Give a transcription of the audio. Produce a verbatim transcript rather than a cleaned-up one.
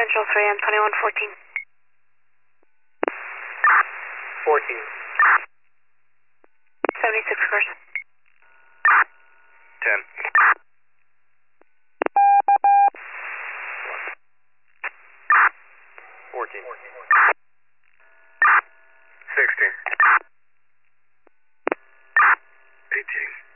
Central three M twenty-one fourteen. fourteen. seventy-six cars. ten. fourteen. sixteen. eighteen.